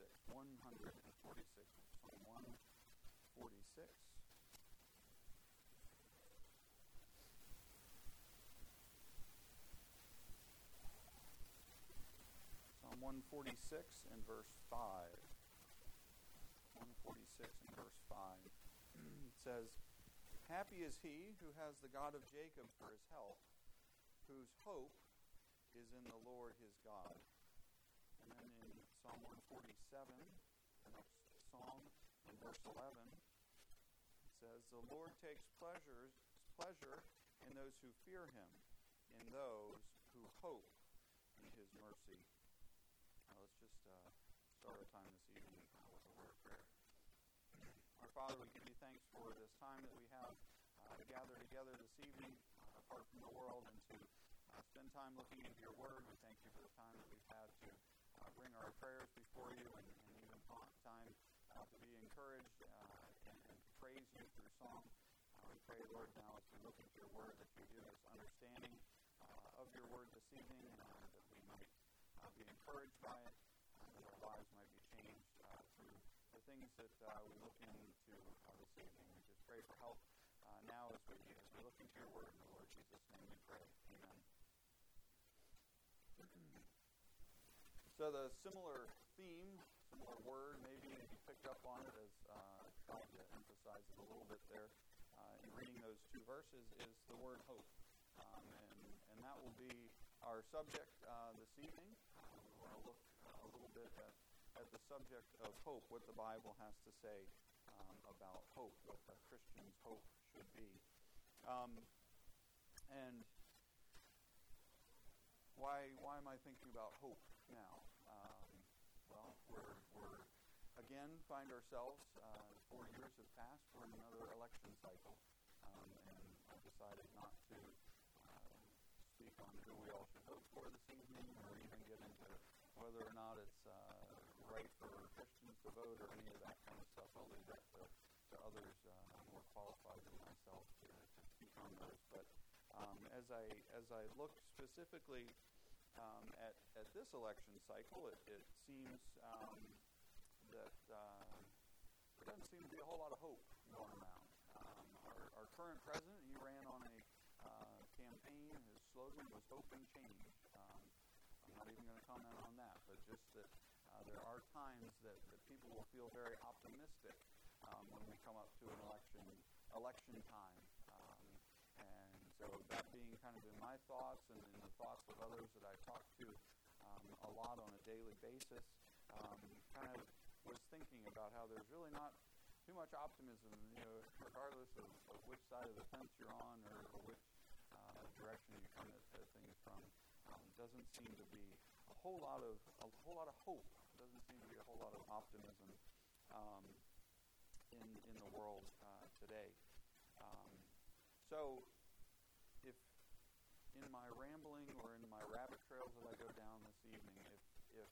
146. Psalm 146. Psalm 146 and verse 5. 146 and verse 5. It says, "Happy is he who has the God of Jacob for his help, whose hope is in the Lord his God." And then in Psalm 147, the next psalm, in verse 11, it says, "The Lord takes pleasure in those who fear him, in those who hope in his mercy." Now let's just start our time this evening with a word of prayer. Our Father, we give you thanks for this time that we have to gather together this evening, apart from the world, and to spend time looking into your word. We thank you for the time that we've had to bring our prayers before you, and even time to be encouraged and praise you through song. We pray, Lord, now as we look into your word, that you give us understanding of your word this evening, that we might be encouraged by it, that our lives might be changed through the things that we look into this evening. We just pray for help now as we look into your word. In the Lord Jesus' name we pray. Amen. So the similar theme, similar word, maybe you picked up on it as I tried to emphasize it a little bit there in reading those two verses, is the word hope. And that will be our subject this evening. We want to look a little bit at the subject of hope, what the Bible has to say about hope, what a Christian's hope should be. And why am I thinking about hope now? Well, we're again find ourselves, 4 years have passed, we're in another election cycle, and I decided not to speak on who we all should vote for this evening, or even get into whether or not it's right for Christians to vote or any of that kind of stuff. I'll leave that to others more qualified than myself to speak on those. But as I look specifically at this election cycle, it seems that there doesn't seem to be a whole lot of hope going around. Our current president, he ran on a campaign. His slogan was "Hope and Change." I'm not even going to comment on that, but just that there are times that people will feel very optimistic when we come up to an election time. And so that being kind of in my thoughts and in the thoughts of others that I talk to a lot on a daily basis, kind of was thinking about how there's really not too much optimism, regardless of which side of the fence you're on or which direction you come at things from. Doesn't seem to be a whole lot of hope. Doesn't seem to be a whole lot of optimism in the world today. So, if in my rambling or in my rabbit trails that I go down this evening, if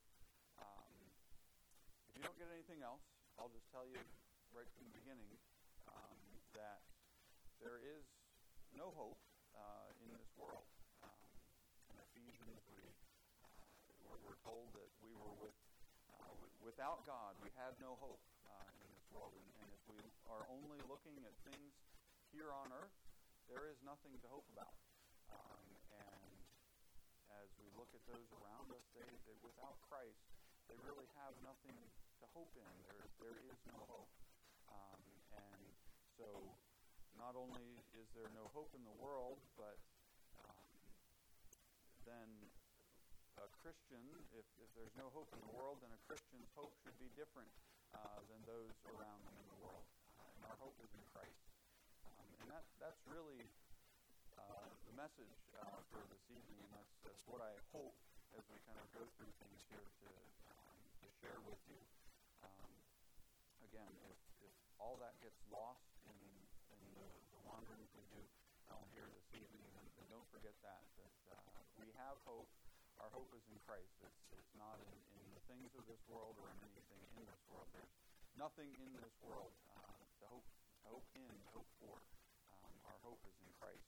you don't get anything else, I'll just tell you right from the beginning that there is no hope in this world. In Ephesians, we're told that we were without God. We had no hope in this world, and if we are only looking at things here on earth, there is nothing to hope about. And as we look at those around us, they without Christ, they really have nothing to hope in. There is no hope. And so not only is there no hope in the world, but then a Christian, if there's no hope in the world, then a Christian's hope should be different than those around them in the world. And our hope is in Christ. And that's really the message for this evening, and that's what I hope as we kind of go through things here to share with you. Again, if all that gets lost in the wandering we do here this evening, then don't forget that we have hope. Our hope is in Christ. It's not in the things of this world or in anything in this world. There's nothing in this world to hope in, to hope for. Our hope is in Christ.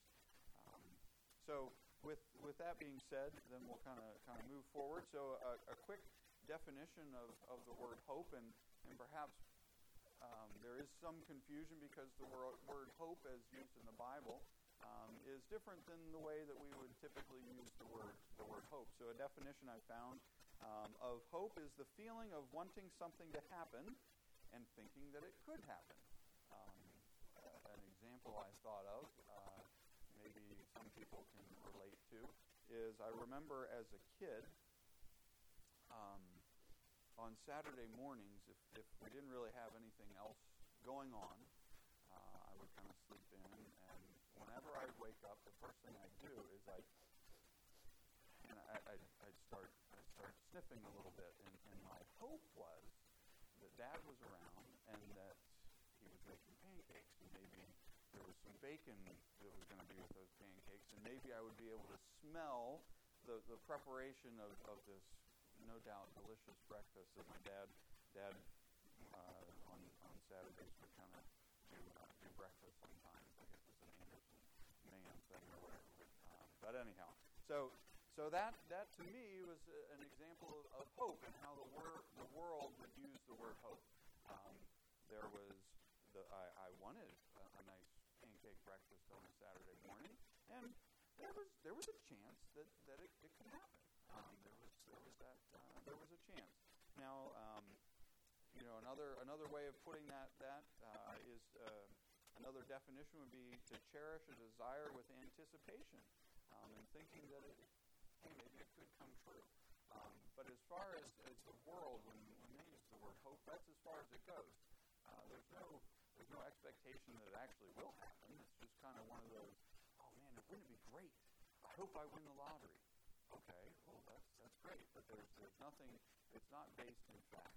So with that being said, then we'll kind of move forward. So a quick definition of the word hope, and perhaps there is some confusion because the word hope, as used in the Bible, is different than the way that we would typically use the word hope. So a definition I found of hope is the feeling of wanting something to happen and thinking that it could happen. An example I thought of, maybe some people can relate to, is I remember as a kid, on Saturday mornings, if we didn't really have anything else going on, I would kind of sleep in, and whenever I'd wake up, the first thing I'd do is I'd start sniffing a little bit, and my hope was that Dad was around and that he was making pancakes, and maybe there was some bacon that was going to be with those pancakes, and maybe I would be able to smell the preparation of this no doubt delicious breakfast that my dad on Saturdays would kind of do breakfast sometimes. I guess it's an Anderson man thing or whatever. But anyhow, so that to me was an example of hope and how the world would use the word hope. There was I wanted a nice pancake breakfast on a Saturday morning, and there was a chance that it could happen. There was a chance. Now, another way of putting that is another definition would be to cherish a desire with anticipation, and thinking that maybe it could come true. But as far as the world, when they use the word hope, that's as far as it goes. There's no expectation that it actually will happen. It's just kind of one of those, oh man, wouldn't it be great? I hope I win the lottery. Okay, well that's great, but there's nothing. It's not based in fact.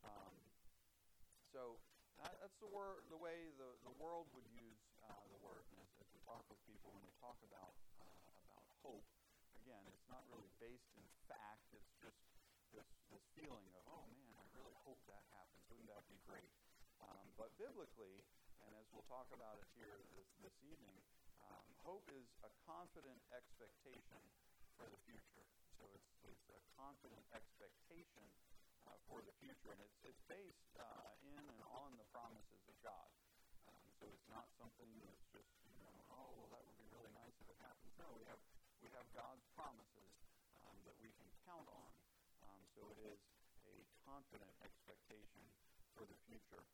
So that's the way the world would use the word. And as we talk with people, when we talk about hope, again, it's not really based in fact. It's just this feeling of, oh man, I really hope that happens. Wouldn't that be great? But biblically, and as we'll talk about it here this evening, hope is a confident expectation for the future. So it's a confident expectation for the future, and it's based in and on the promises of God. So it's not something that's just oh well, that would be really nice if it happens. No, we have God's promises that we can count on. So it is a confident expectation for the future.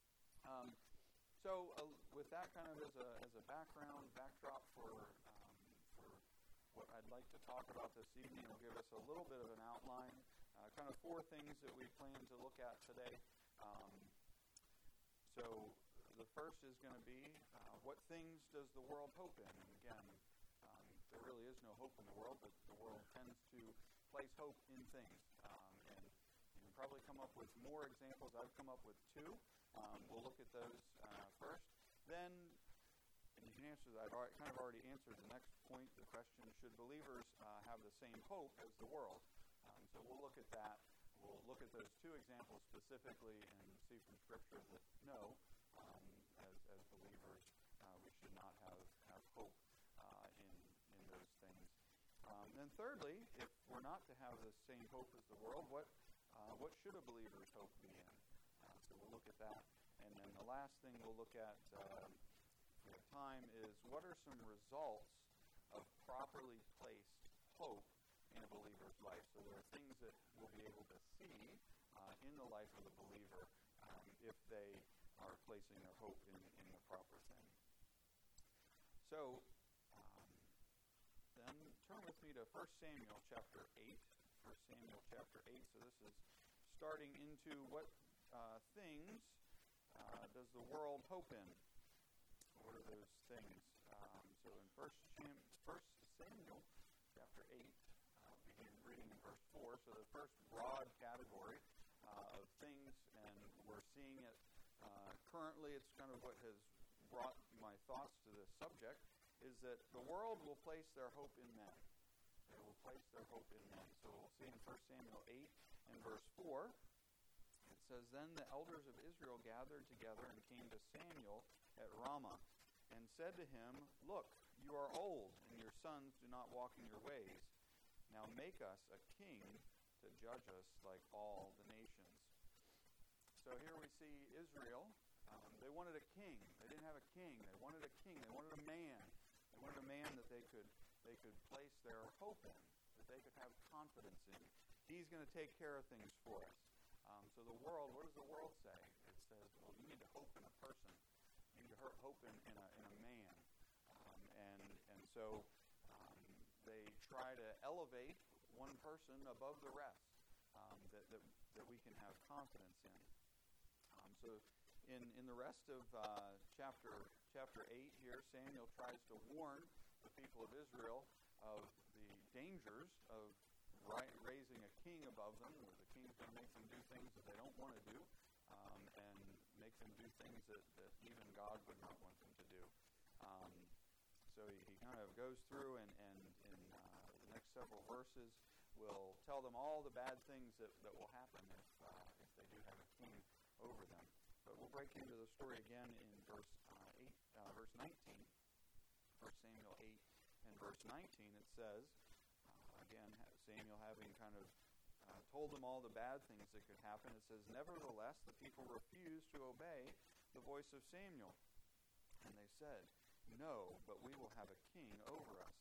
So with that kind of as a backdrop for what I'd like to talk about this evening, will give us a little bit of an outline, kind of four things that we plan to look at today. So the first is going to be, what things does the world hope in? And again, there really is no hope in the world, but the world tends to place hope in things. And you can probably come up with more examples. I've come up with two. We'll look at those first. Then, and you can answer that. I've kind of already answered the next point. The question, should believers have the same hope as the world? So we'll look at that. We'll look at those two examples specifically and see from Scripture that no, as believers, we should not have hope in those things. Then thirdly, if we're not to have the same hope as the world, what should a believer's hope be in? So we'll look at that. And then the last thing we'll look at, if we have time, is what are some results of properly placed hope in a believer's life? So there are things that we'll be able to see in the life of the believer if they are placing their hope in the proper thing. So then turn with me to 1 Samuel chapter 8. 1 Samuel chapter 8. So this is starting into what things does the world hope in? What are those things? So in 1 Samuel chapter 8, begin reading in verse 4. So the first broad category of things, and we're seeing it currently, it's kind of what has brought my thoughts to this subject, is that the world will place their hope in men. They will place their hope in men. So we'll see in 1 Samuel 8 and verse 4, it says, Then the elders of Israel gathered together and came to Samuel at Ramah and said to him, Look, you are old, and your sons do not walk in your ways. Now make us a king to judge us like all So here we see Israel. They wanted a king. They didn't have a king. They wanted a king. They wanted a man. They wanted a man that they could place their hope in, that they could have confidence in. He's going to take care of things for us. So the world, what does the world say? It says, well, you need to hope in a person. You need to hope in a man. And so they try to elevate one person above the rest that we can have confidence in. So in the rest of chapter 8 here, Samuel tries to warn the people of Israel of the dangers of raising a king above them. The king's going to make them do things that they don't want to do, and make them do things that even God would not want them to do. So he kind of goes through, and in the next several verses will tell them all the bad things that will happen if they do have a king over them. But we'll break into the story again in verse 19. 1 Samuel 8 and verse 19, it says, again, Samuel having kind of told them all the bad things that could happen, it says, "Nevertheless, the people refused to obey the voice of Samuel. And they said, 'No, but we will have a king over us,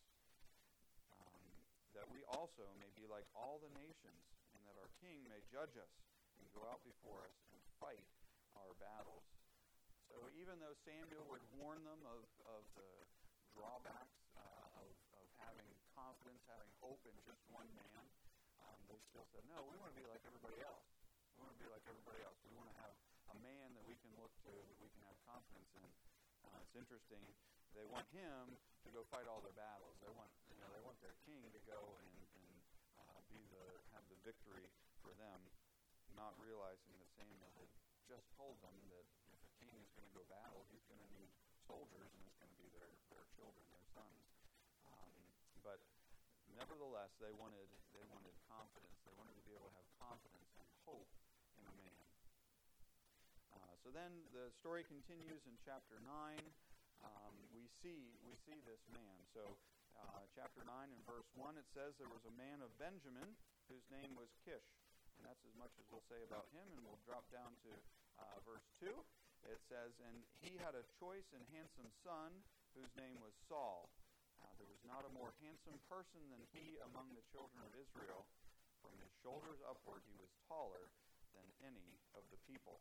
that we also may be like all the nations, and that our king may judge us and go out before us and fight our battles.'" So even though Samuel would warn them of the drawbacks of having confidence, having hope in just one man, they still said, "No, we want to be like everybody else. We want to be like everybody else. We want to have a man that we can look to, that we can have confidence in." It's interesting. They want him to go fight all their battles. They want their king to go and have the victory for them, not realizing that Samuel had just told them that if a king is going to go battle, he's going to need soldiers, and it's going to be their children, their sons. But nevertheless, they wanted confidence. They wanted to be able to have confidence and hope in a man. So then the story continues in chapter 9. We see this man. So chapter 9 and verse 1, it says, "There was a man of Benjamin whose name was Kish." And that's as much as we'll say about him. And we'll drop down to verse 2. It says, "And he had a choice and handsome son whose name was Saul. There was not a more handsome person than he among the children of Israel. From his shoulders upward he was taller than any of the people."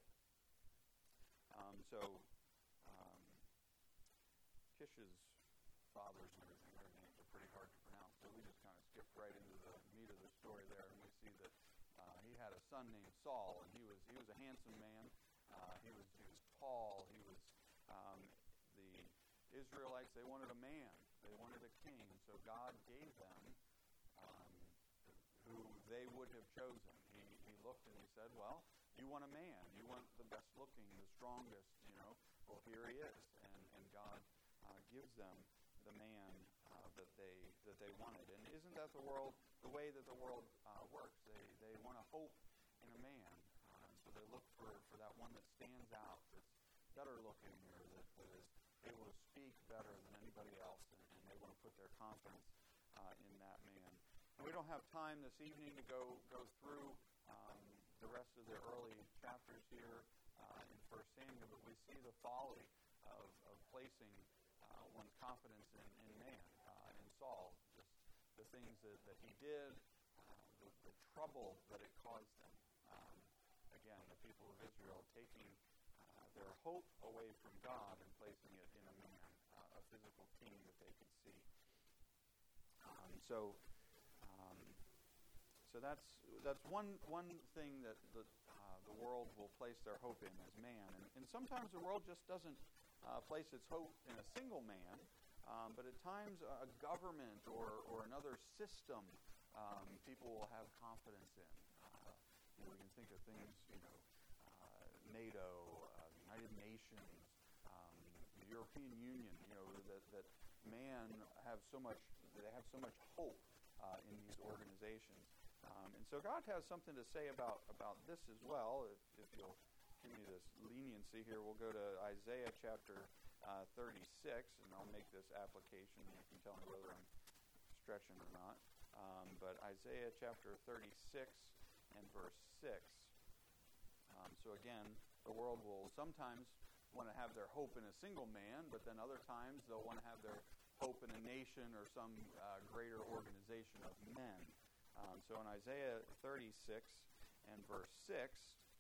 Kish's fathers and everything, their names are pretty hard to pronounce, so we just kind of skipped right into the meat of the story there, and we see that he had a son named Saul, and he was a handsome man. He was tall. He was the Israelites. They wanted a man. They wanted a king. So God gave them who they would have chosen. He looked and he said, "Well, you want a man. You want the best looking, the strongest. Well, here he is." And God gives them the man that they wanted. And isn't that the way that the world works? They want to hope in a man. So they look for that one that stands out, that's better looking, or that is able to speak better than anybody else, and they want to put their confidence in that man. And we don't have time this evening to go through the rest of the early chapters here in 1 Samuel, but we see the folly of placing one's confidence in man, in Saul, just the things that he did, the trouble that it caused them. Again, the people of Israel taking their hope away from God and placing it in a man, a physical king that they could see. So that's one thing that the world will place their hope in as man, and sometimes the world just doesn't place its hope in a single man, but at times a government or another system people will have confidence in. We can think of things, NATO, United Nations, the European Union, that man have so much hope in these organizations. And so God has something to say about this as well. If you'll give me this leniency here, we'll go to Isaiah chapter 36, and I'll make this application. You can tell me whether I'm stretching or not. But Isaiah chapter 36 and verse 6. So again, the world will sometimes want to have their hope in a single man, but then other times they'll want to have their hope in a nation or some greater organization of men. So in Isaiah 36 and verse 6, it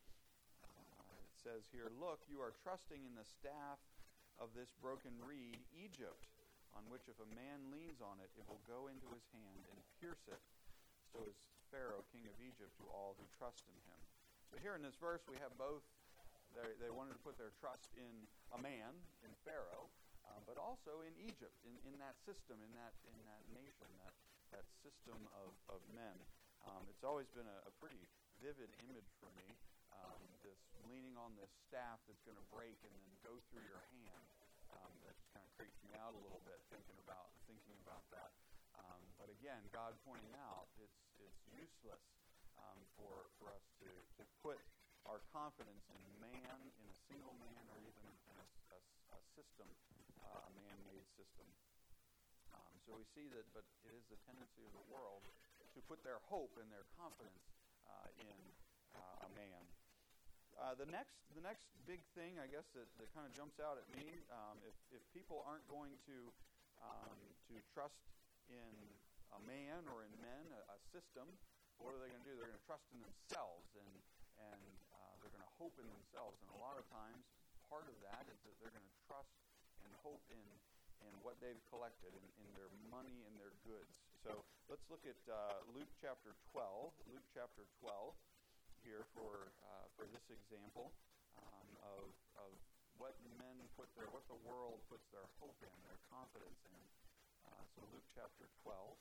says here, "Look, you are trusting in the staff of this broken reed, Egypt, on which if a man leans on it, it will go into his hand and pierce it. So is Pharaoh, king of Egypt, to all who trust in him." So here in this verse we have both. They wanted to put their trust in a man, in Pharaoh, but also in Egypt, in that system, in that nation, that system of men. It's always been a pretty vivid image for me, this leaning on this staff that's going to break and then go through your hand. That just kind of creeps me out a little bit thinking about that. But again, God pointing out it's useless for us to put our confidence in man, in a single man, or even in a system, a man-made system. So we see that, but it is the tendency of the world to put their hope and their confidence in a man. The next big thing, I guess, that kind of jumps out at me, if people aren't going to trust in a man or in men, a system, what are they going to do? They're going to trust in themselves, and they're going to hope in themselves. And a lot of times, part of that is that they're going to trust and hope in what they've collected, in their money and their goods. So let's look at Luke chapter 12. Luke chapter 12 here for this example of what what the world puts their hope in, their confidence in. So Luke chapter 12.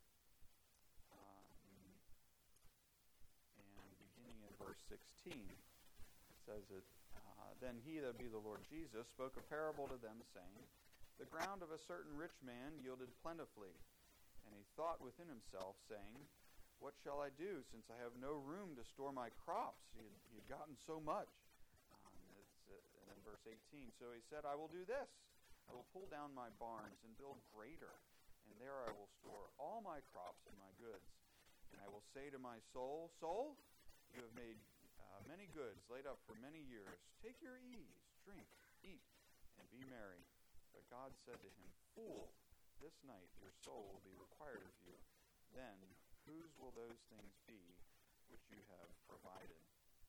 Beginning in verse 16, it says that, "Then he, that be the Lord Jesus, spoke a parable to them, saying, The ground of a certain rich man yielded plentifully. And he thought within himself, saying, What shall I do, since I have no room to store my crops?" He had gotten so much. And then verse 18, "So he said, I will do this. I will pull down my barns and build greater, and there I will store all my crops and my goods. And I will say to my soul, Soul, you have made many goods laid up for many years. Take your ease, drink, eat, and be merry. But God said to him, Fool, this night your soul will be required of you. Then whose will those things be which you have provided?"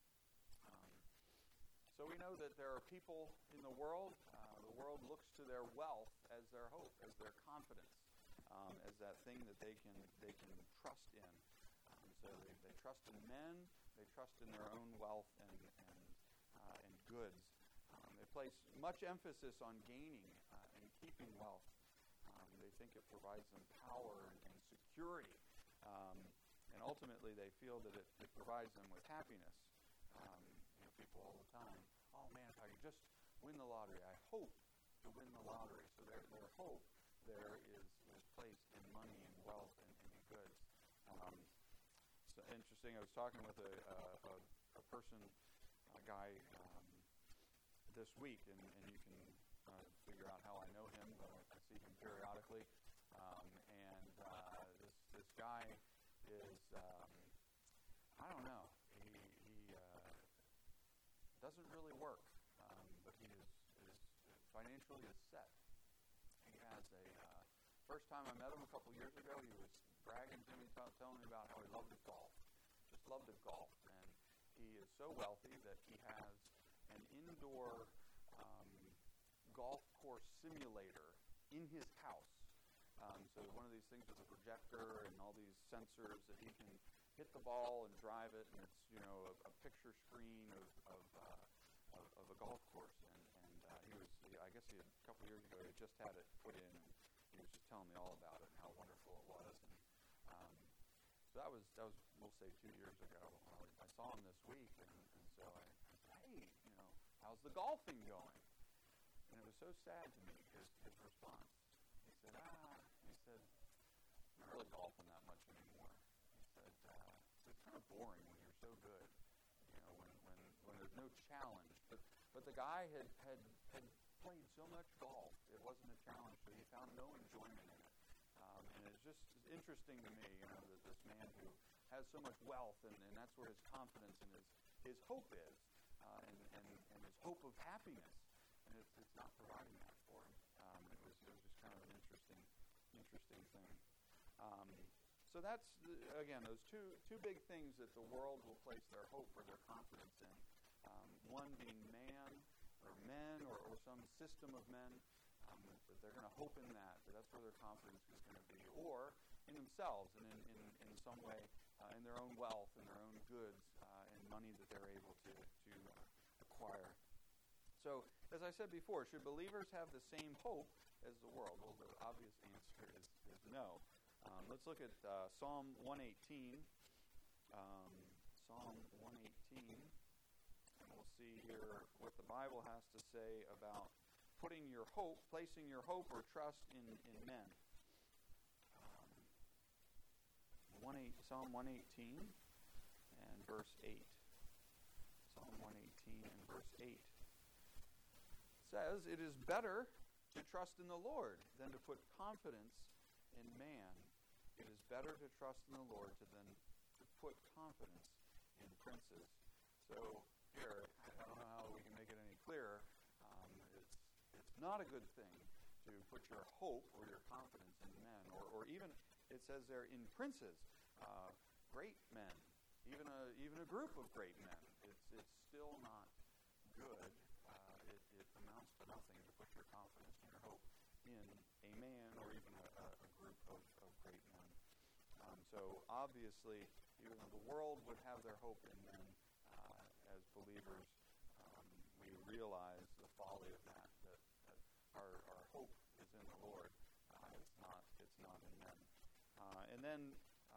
So we know that there are people in the world looks to their wealth as their hope, as their confidence, as that thing that they can trust in. So they trust in men, they trust in their own wealth and goods. They place much emphasis on gaining and keeping wealth. They think it provides them power and security. And ultimately they feel that it provides them with happiness. People all the time, "Oh man, if I could just win the lottery, I hope to win the lottery." So their hope there is placed in money and wealth and goods. So interesting, I was talking with a person, a guy this week, and you can figure out how I know him. I see him periodically. And this guy is, I don't know, doesn't really work, but he is financially is set. He has first time I met him a couple years ago, he was bragging to me, telling me about how he loved to golf. Just loved to golf. And he is so wealthy that he has an indoor golf course simulator in his house. So one of these things with a projector and all these sensors that he can hit the ball and drive it, and it's a picture screen of a golf course. And I guess a couple years ago he just had it put in, and he was just telling me all about it and how wonderful it was. And so that was we'll say 2 years ago. I saw him this week, and so I said, "Hey, how's the golfing going?" And it was so sad to me, his response. He said, "I'm not really golfing that much anymore." He said, "It's kind of boring when you're so good, when there's no challenge." But the guy had played so much golf, it wasn't a challenge, so he found no enjoyment in it. And it's just interesting to me, that this man who has so much wealth, and that's where his confidence and his hope is, and his hope of happiness, and it's not providing that for him. It was just kind of an interesting thing. So that's, again, those two big things that the world will place their hope or their confidence in. One being man or men or some system of men, that they're going to hope in that that's where their confidence is going to be. Or in themselves and in some way, in their own wealth and their own goods and money that they're able to acquire. So, as I said before, should believers have the same hope as the world? Well, the obvious answer is no. Let's look at Psalm 118. Psalm 118. And we'll see here what the Bible has to say about placing your hope or trust in men. Psalm 118 and verse 8. Psalm 118 and verse 8 says, "It is better to trust in the Lord than to put confidence in man. It is better to trust in the Lord than to put confidence in princes." So here, I don't know how we can make it any clearer. It's not a good thing to put your hope or your confidence in men, or even it says there in princes, great men, even a group of great men. It's still not good. It amounts to nothing to put your confidence and your hope in a man or even a group of great men. So obviously, even though the world would have their hope in men, as believers, we realize the folly of that our hope is in the Lord. It's not in men. And then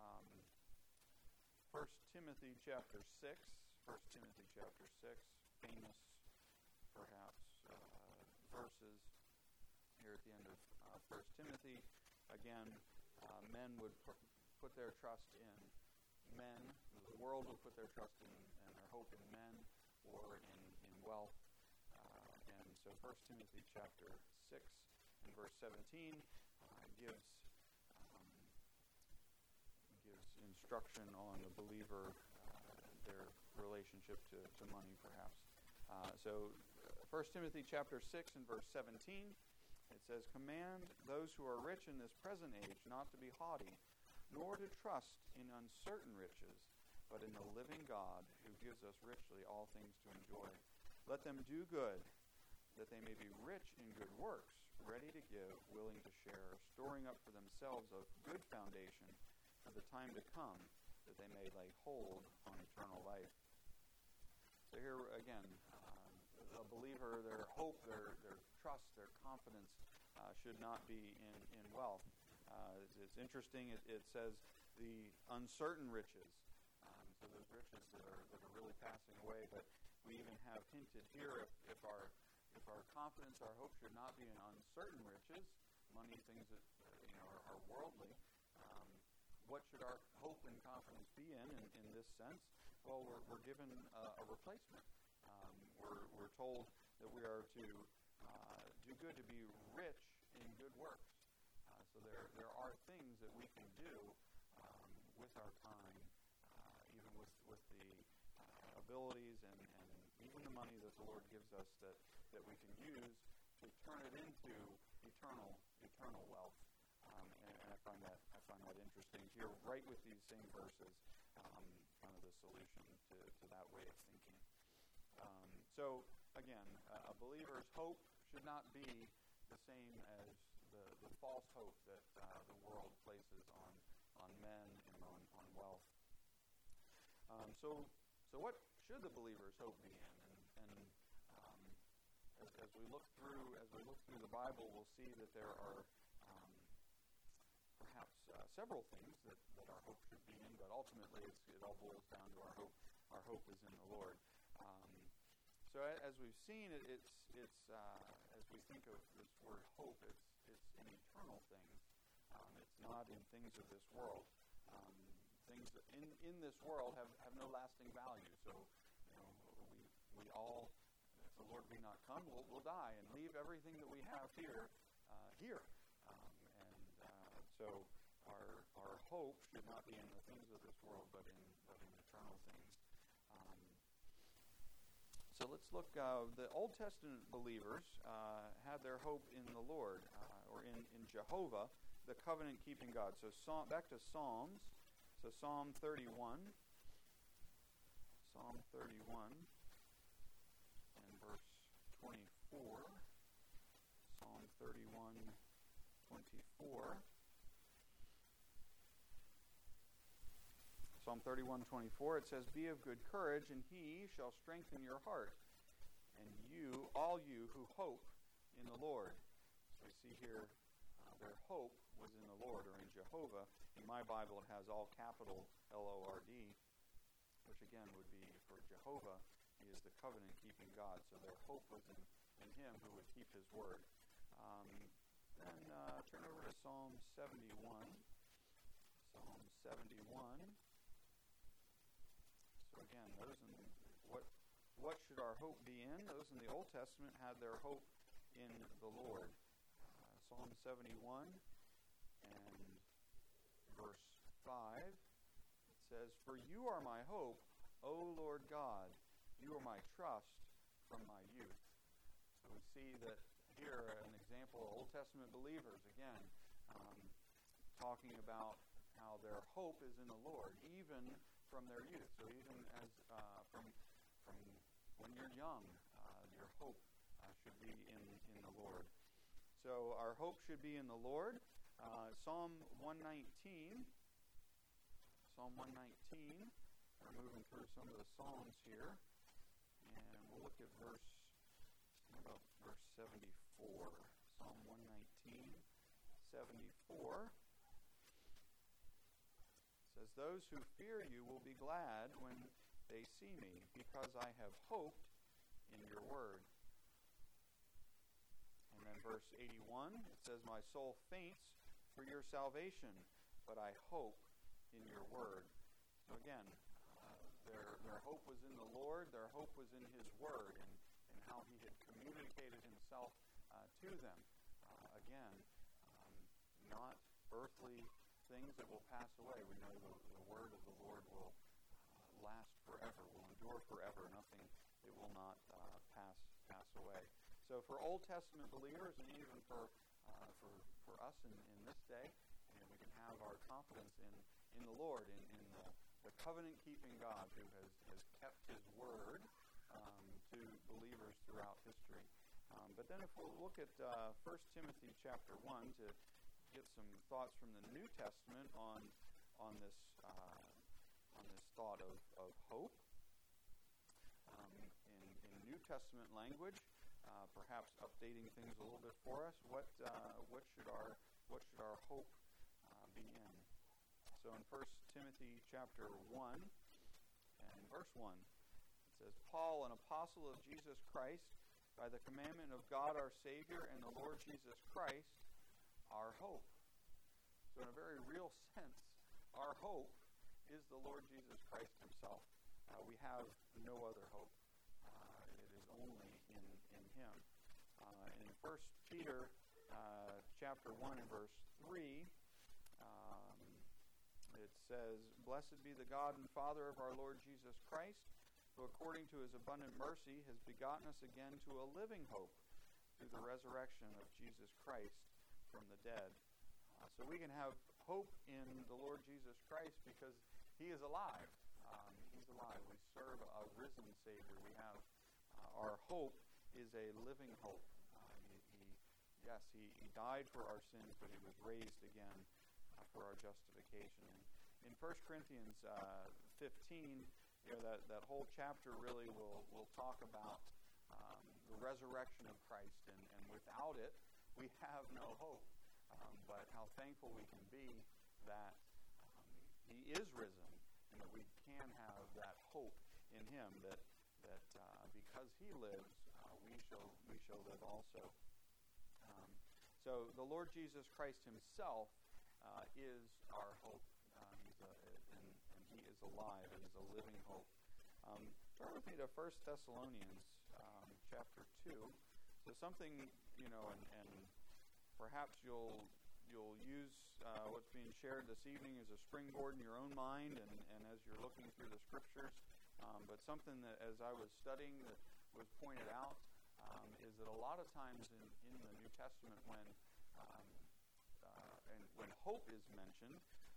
1 Timothy chapter 6, famous perhaps verses here at the end of 1 Timothy. Again, men would put their trust in men. The world would put their trust in and their hope in men or in wealth. And so 1 Timothy chapter 6 and verse 17 gives instruction on the believer, their relationship to money perhaps. So 1 Timothy chapter 6 and verse 17, it says, "Command those who are rich in this present age not to be haughty, nor to trust in uncertain riches, but in the living God who gives us richly all things to enjoy. Let them do good, that they may be rich in good works, ready to give, willing to share, storing up for themselves a good foundation for the time to come, that they may lay hold on eternal life." So here again, a believer, their hope, their trust, their confidence should not be in wealth. It's interesting. It says the uncertain riches. So those riches that are really passing away. But we even have hinted here if our confidence, our hope should not be in uncertain riches, money, things that are worldly. What should our hope and confidence be in this sense? Well, we're given a replacement. We're told that we are to do good, to be rich in good works. So there are things that we can do with our time, even with the abilities and even the money that the Lord gives us that we can use to turn it into eternal wealth. And I find that interesting here, right with these same verses, kind of the solution to that way of thinking. So again, a believer's hope should not be the same as the false hope that the world places on men and on wealth. So what should the believer's hope be in? And as we look through the Bible, we'll see that there are perhaps several things that our hope should be in, but ultimately it all boils down to our hope. Our hope is in the Lord. So as we've seen, it's as we think of this word hope, it's in eternal things. It's not in things of this world. Things in this world have no lasting value. So we all, if the Lord be not come, we'll die and leave everything that we have here. So our hope should not be in the things of this world, but in eternal things. So let's look. The Old Testament believers had their hope in the Lord, or in Jehovah, the covenant-keeping God. So back to Psalms. So Psalm 31. Psalm 31 and verse 24. Psalm 31, 24. Psalm 31:24, it says, "Be of good courage, and he shall strengthen your heart, and you, all you who hope in the Lord." So we see here their hope was in the Lord, or in Jehovah. In my Bible, it has all capital Lord, which again would be for Jehovah. He is the covenant-keeping God, so their hope was in him who would keep his word. Then turn over to Psalm 71. Psalm 71. So again, those in what should our hope be in? Those in the Old Testament had their hope in the Lord. Psalm 71 and verse 5, it says, "For you are my hope, O Lord God, you are my trust from my youth." So we see that here an example of Old Testament believers, again, talking about how their hope is in the Lord, even from their youth. So even as from when you're young, your hope should be in the Lord. So our hope should be in the Lord. Psalm 119. Psalm 119. We're moving through some of the Psalms here, and we'll look at verse 74. Psalm 119, 74. It says, "Those who fear you will be glad when they see me, because I have hoped in your word." And then verse 81, it says, "My soul faints for your salvation, but I hope in your word." So again, their hope was in the Lord, their hope was in his word, and how he had communicated himself to them. Again, not earthly things that will pass away. We know the word of the Lord will last forever, will endure forever. Nothing, it will not pass away. So for Old Testament believers, and even for us in this day, we can have our confidence in the Lord, in the covenant-keeping God who has kept his word to believers throughout history. But then if we'll look at 1 Timothy chapter 1 to get some thoughts from the New Testament on this thought of hope. In New Testament language, perhaps updating things a little bit for us. What should our hope be in? So in 1 Timothy chapter 1 and verse 1, it says, "Paul, an apostle of Jesus Christ, by the commandment of God our Savior and the Lord Jesus Christ, our hope." So in a very real sense, our hope is the Lord Jesus Christ himself. We have no other hope. It is only in him. In 1 Peter chapter 1 and verse 3, it says, "Blessed be the God and Father of our Lord Jesus Christ, who according to his abundant mercy has begotten us again to a living hope through the resurrection of Jesus Christ from the dead." So we can have hope in the Lord Jesus Christ because he is alive. He's alive. We serve a risen Savior. We have our hope is a living hope. He died for our sins, but he was raised again for our justification. In 1 Corinthians 15, that whole chapter really will talk about the resurrection of Christ, and without it, we have no hope. But how thankful we can be that he is risen, and that we can have that hope in him, that because he lives, we shall live also. So the Lord Jesus Christ himself is our hope, and he is alive. It is a living hope. Turn with me to 1 Thessalonians chapter 2. So something, and perhaps you'll use what's being shared this evening as a springboard in your own mind and as you're looking through the scriptures. But something that, as I was studying was pointed out is that a lot of times in the New Testament when hope is mentioned,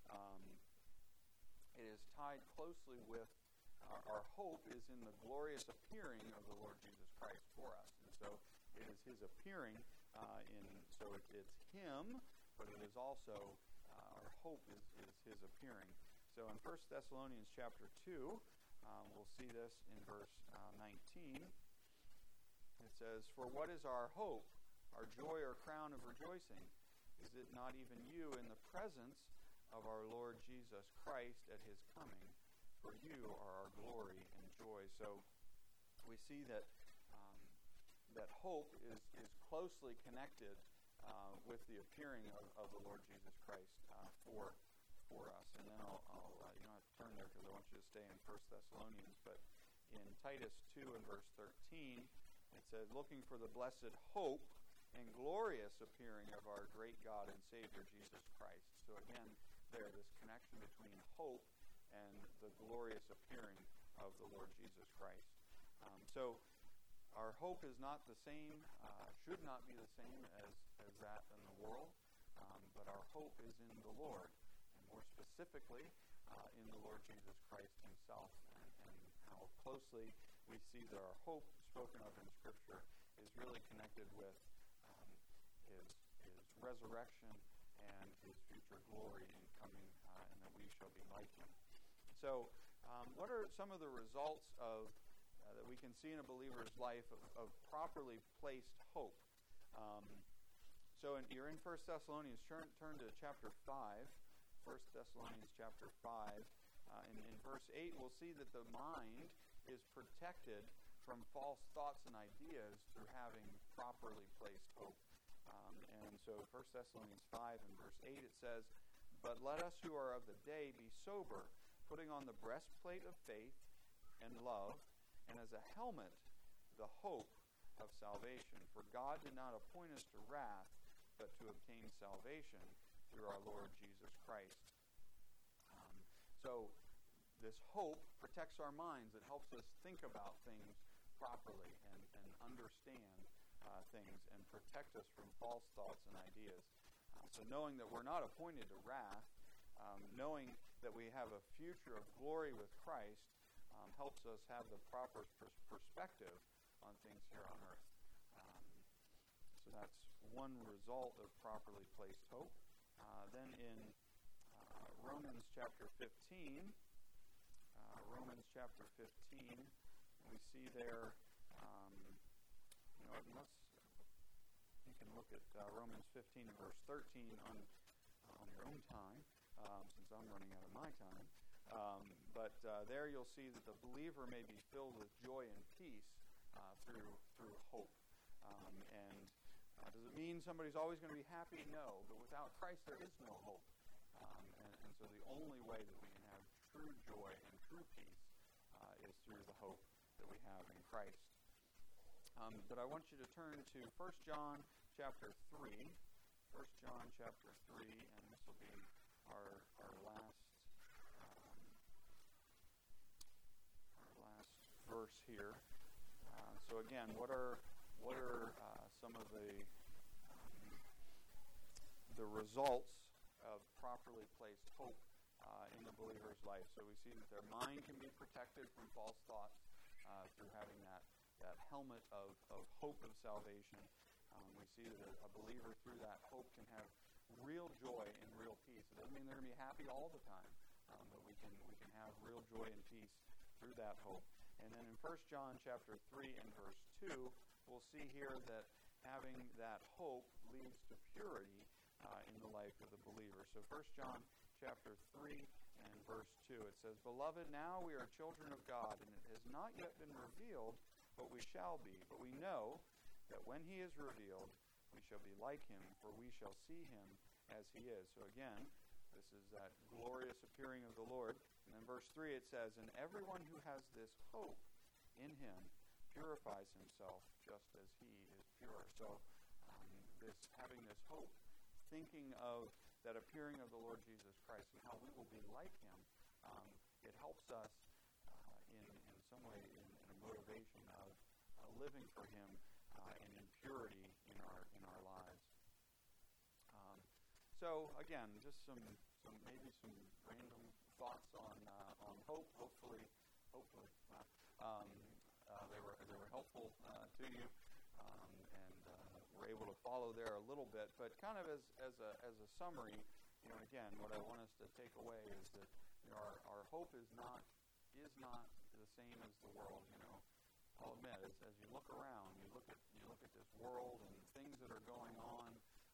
it is tied closely with our hope is in the glorious appearing of the Lord Jesus Christ for us. And so it is his appearing so it's him, but it is also our hope is his appearing. So in 1 Thessalonians chapter 2, we'll see this in verse 19. It says, "For what is our hope, our joy or crown of rejoicing? Is it not even you in the presence of our Lord Jesus Christ at his coming? For you are our glory and joy." So we see that hope is closely connected with the appearing of the Lord Jesus Christ for us. And then I'll you don't have to turn there because I want you to stay in 1 Thessalonians, but in Titus 2 and verse 13, it says, "Looking for the blessed hope and glorious appearing of our great God and Savior, Jesus Christ." So again, this connection between hope and the glorious appearing of the Lord Jesus Christ. So our hope is not the same, should not be the same as that in the world, but our hope is in the Lord, and more specifically in the Lord Jesus Christ himself, and how closely we see that our hope spoken of in Scripture is really connected with his resurrection and his future glory in coming, and that we shall be like him. So what are some of the results of that we can see in a believer's life of properly placed hope? So you're in 1 Thessalonians. Turn to chapter 5. 1 Thessalonians chapter 5. In verse 8, we'll see that the mind is protected from false thoughts and ideas through having properly placed hope. And so 1 Thessalonians 5 and verse 8, it says, "But let us who are of the day be sober, putting on the breastplate of faith and love, and as a helmet the hope of salvation. For God did not appoint us to wrath, but to obtain salvation through our Lord Jesus Christ." So this hope protects our minds. It helps us think about things properly and understand things and protect us from false thoughts and ideas. So knowing that we're not appointed to wrath, knowing that we have a future of glory with Christ, helps us have the proper perspective on things here on earth. So that's one result of properly placed hope. Then in Romans chapter 15, we see there, you can look at Romans 15 and verse 13 on your own time, since I'm running out of my time. But there you'll see that the believer may be filled with joy and peace through hope. And does it mean somebody's always going to be happy? No. But without Christ, there is no hope. And so the only way that we can have true joy and true peace is through the hope that we have in Christ. But I want you to turn to 1 John chapter 3. 1 John chapter 3, and this will be our last verse here. So again, what are some of the results of properly placed hope in the believer's life? So we see that their mind can be protected from false thoughts through having that helmet of hope of salvation. We see that a believer through that hope can have real joy and real peace. It doesn't mean they're going to be happy all the time, but we can have real joy and peace through that hope. And then in 1 John chapter 3 and verse 2, we'll see here that having that hope leads to purity in the life of the believer. So 1 John chapter 3 and verse 2, it says, "Beloved, now we are children of God, and it has not yet been revealed what we shall be. But we know that when he is revealed, we shall be like him, for we shall see him as he is." So again, this is that glorious appearing of the Lord. And in verse 3 it says, "And everyone who has this hope in him purifies himself just as he is pure." So having this hope, thinking of that appearing of the Lord Jesus Christ and how we will be like him, it helps us in some way in a motivation of living for Him and in purity in our lives. So again, just some random thoughts on hope. Hopefully, they were helpful to you, and we're able to follow there a little bit. But kind of as a summary, again, what I want us to take away is that our hope is not the same as the world. I'll admit, as you look around, you look at this world and things that are going on.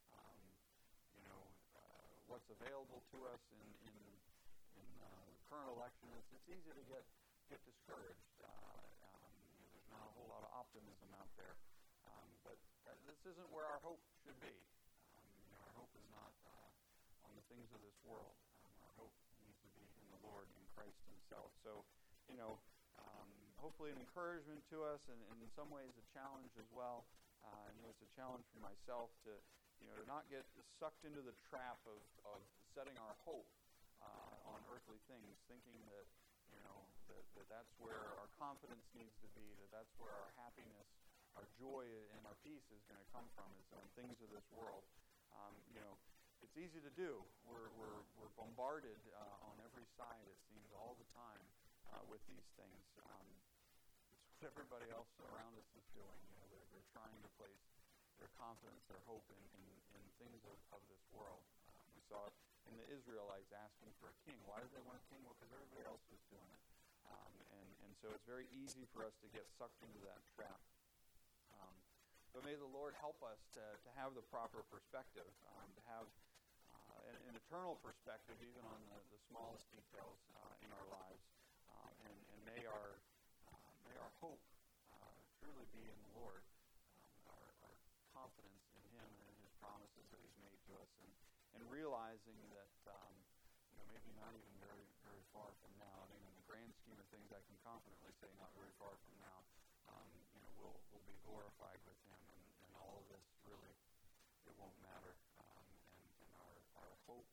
What's available to us in the current election, it's easy to get discouraged. There's not a whole lot of optimism out there, but this isn't where our hope should be. Our hope is not on the things of this world. Our hope needs to be in the Lord, in Christ Himself. So, hopefully an encouragement to us, and in some ways a challenge as well. I know it's a challenge for myself to not get sucked into the trap of setting our hope on earthly things, thinking that that's where our confidence needs to be, that's where our happiness, our joy, and our peace is going to come from, is on things of this world. It's easy to do. We're bombarded on every side, it seems, all the time with these things. It's what everybody else around us is doing. They're trying to place their confidence, their hope in things of this world. We saw it in the Israelites asking for a king. Why did they want a king? Well, because everybody else was doing it. And so it's very easy for us to get sucked into that trap. But may the Lord help us to have the proper perspective, to have an eternal perspective even on the smallest details in our lives. And may our hope truly be in the Lord. Confidence in Him and in His promises that He's made to us, and realizing that maybe not even very, very far from now. I mean, in the grand scheme of things, I can confidently say not very far from now, we'll be glorified with Him, and all of this really, it won't matter. And our hope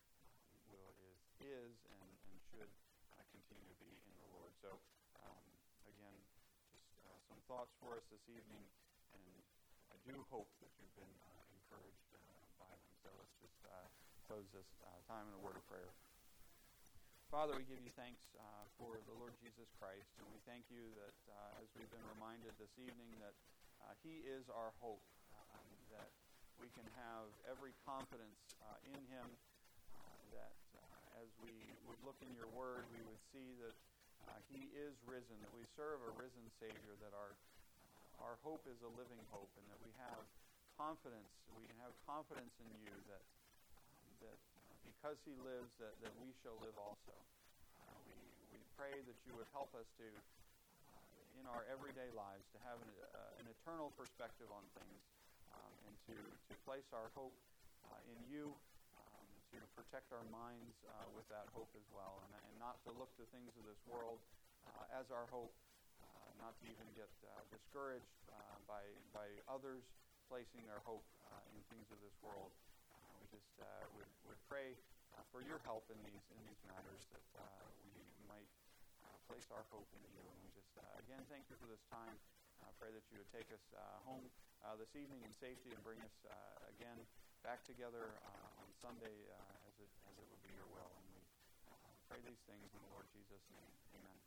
is and should continue to be in the Lord. So again, just some thoughts for us this evening, and I do hope that you've been encouraged by them. So let's just close this time in a word of prayer. Father, we give you thanks for the Lord Jesus Christ, and we thank you that as we've been reminded this evening that He is our hope, that we can have every confidence in Him, that as we would look in your word, we would see that He is risen, that we serve a risen Savior, that our hope is a living hope, and that we have confidence. We can have confidence in you that because He lives, that we shall live also. We pray that you would help us to, in our everyday lives, to have an eternal perspective on things, and to place our hope in you, to protect our minds with that hope as well, and not to look to things of this world as our hope, not to even get discouraged by others placing their hope in things of this world. We just would pray for your help in these matters, that we might place our hope in you. And we just again thank you for this time. Pray that you would take us home this evening in safety and bring us again back together on Sunday as it would be your will. And we pray these things in the Lord Jesus' name. Amen.